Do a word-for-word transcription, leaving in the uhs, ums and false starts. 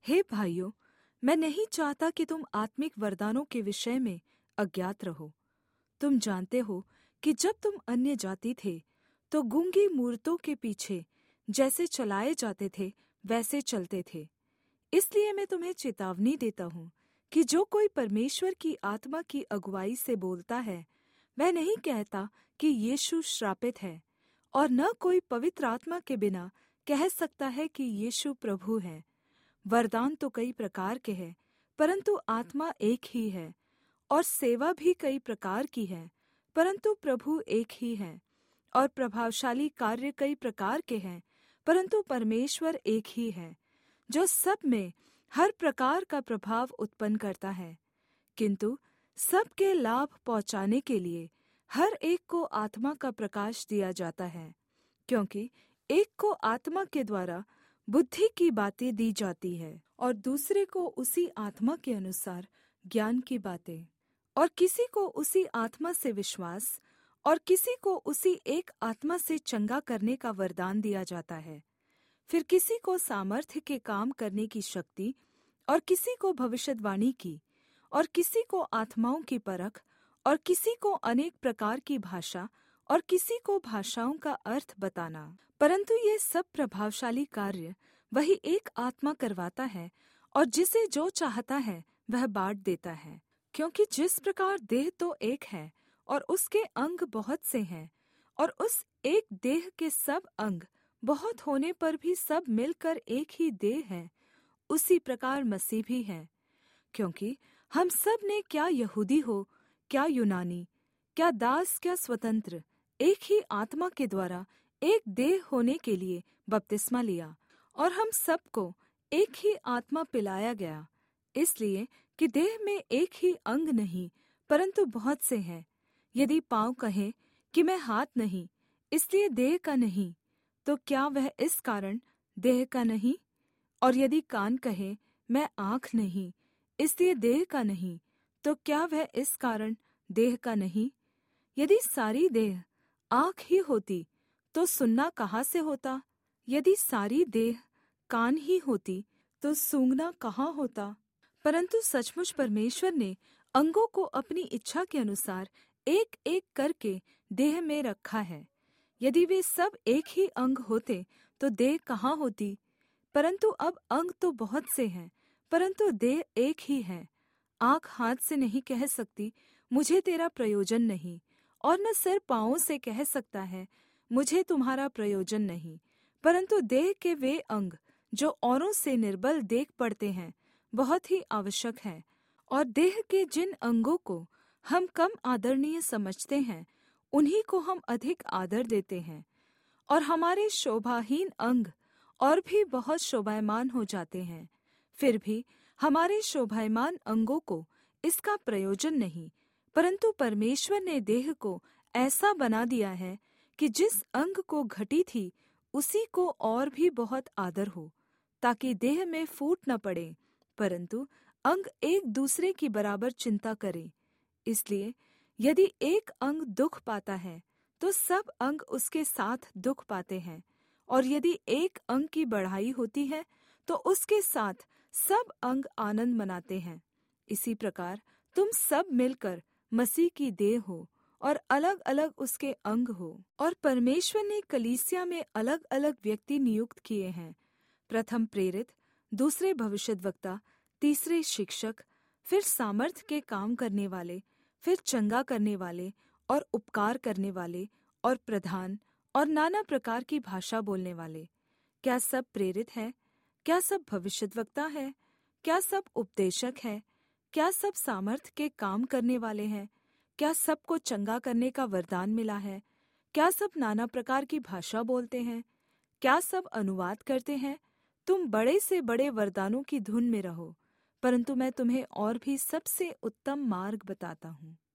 हे भाइयों, मैं नहीं चाहता कि तुम आत्मिक वरदानों के विषय में अज्ञात रहो। तुम जानते हो कि जब तुम अन्य जाति थे तो गूंगी मूरतों के पीछे जैसे चलाए जाते थे वैसे चलते थे। इसलिए मैं तुम्हें चेतावनी देता हूँ कि जो कोई परमेश्वर की आत्मा की अगुवाई से बोलता है, वह नहीं कहता कि यीशु श्रापित है, और न कोई पवित्र आत्मा के बिना कह सकता है कि यीशु प्रभु है। वरदान तो कई प्रकार के हैं, परंतु आत्मा एक ही है, और सेवा भी कई प्रकार की है, परंतु प्रभु एक ही है। और प्रभावशाली कार्य कई प्रकार के हैं, परंतु परमेश्वर एक ही है, जो सब में हर प्रकार का प्रभाव उत्पन्न करता है। किंतु सबके लाभ पहुँचाने के लिए हर एक को आत्मा का प्रकाश दिया जाता है, क्योंकि एक को आत्मा के द्वारा बुद्धि की बातें दी जाती है, और दूसरे को उसी आत्मा के अनुसार ज्ञान की बातें, और किसी को उसी आत्मा से विश्वास, और किसी को उसी एक आत्मा से चंगा करने का वरदान दिया जाता है। फिर किसी को सामर्थ्य के काम करने की शक्ति, और किसी को भविष्यद्वाणी की, और किसी को आत्माओं की परख, और किसी को अनेक प्रकार की भाषा, और किसी को भाषाओं का अर्थ बताना। परंतु ये सब प्रभावशाली कार्य वही एक आत्मा करवाता है, और जिसे जो चाहता है वह बाँट देता है। क्योंकि जिस प्रकार देह तो एक है और उसके अंग बहुत से हैं, और उस एक देह के सब अंग बहुत होने पर भी सब मिलकर एक ही देह है, उसी प्रकार मसीह भी है। क्योंकि हम सब ने क्या यहूदी हो, क्या यूनानी, क्या दास, क्या स्वतंत्र, एक ही आत्मा के द्वारा एक देह होने के लिए बपतिस्मा लिया, और हम सबको एक ही आत्मा पिलाया गया, इसलिए कि देह में एक ही अंग नहीं परंतु बहुत से हैं। यदि पाँव कहे कि मैं हाथ नहीं, इसलिए देह का नहीं, तो क्या वह इस कारण देह का नहीं? और यदि कान कहे मैं आँख नहीं, इसलिए देह का नहीं, तो क्या वह इस कारण देह का नहीं? यदि सारी देह आँख ही होती तो सुनना कहाँ से होता? यदि सारी देह कान ही होती तो सूंघना कहाँ होता? परंतु सचमुच परमेश्वर ने अंगों को अपनी इच्छा के अनुसार एक एक करके देह में रखा है। यदि वे सब एक ही अंग होते तो देह कहाँ होती? परंतु अब अंग तो बहुत से हैं, परंतु देह एक ही है। आँख हाथ से नहीं कह सकती मुझे तेरा प्रयोजन नहीं, और न सिर पाँवों से कह सकता है मुझे तुम्हारा प्रयोजन नहीं। परंतु देह के वे अंग जो औरों से निर्बल देख पड़ते हैं बहुत ही आवश्यक है, और देह के जिन अंगों को हम कम आदरणीय समझते हैं उन्हीं को हम अधिक आदर देते हैं। और हमारे शोभाहीन अंग और भी बहुत शोभायमान हो जाते हैं, फिर भी हमारे शोभायमान अंगों को इसका प्रयोजन नहीं, परंतु परमेश्वर ने देह को ऐसा बना दिया है कि जिस अंग को घटी थी उसी को और भी बहुत आदर हो, ताकि देह में फूट न पड़े, परंतु अंग एक दूसरे की बराबर चिंता करे। इसलिए यदि एक अंग दुख पाता है तो सब अंग उसके साथ दुख पाते हैं, और यदि एक अंग की बढ़ाई होती है तो उसके साथ सब अंग आनंद मनाते हैं। इसी प्रकार तुम सब मिलकर मसीह की देह हो, और अलग अलग उसके अंग हो। और परमेश्वर ने कलीसिया में अलग अलग व्यक्ति नियुक्त किए हैं, प्रथम प्रेरित, दूसरे भविष्यद्वक्ता, तीसरे शिक्षक, फिर सामर्थ के काम करने वाले, फिर चंगा करने वाले, और उपकार करने वाले, और प्रधान, और नाना प्रकार की भाषा बोलने वाले। क्या सब प्रेरित है? क्या सब भविष्यद्वक्ता है? क्या सब उपदेशक है? क्या सब सामर्थ के काम करने वाले हैं? क्या सबको चंगा करने का वरदान मिला है? क्या सब नाना प्रकार की भाषा बोलते हैं? क्या सब अनुवाद करते हैं? तुम बड़े से बड़े वरदानों की धुन में रहो, परंतु मैं तुम्हें और भी सबसे उत्तम मार्ग बताता हूँ।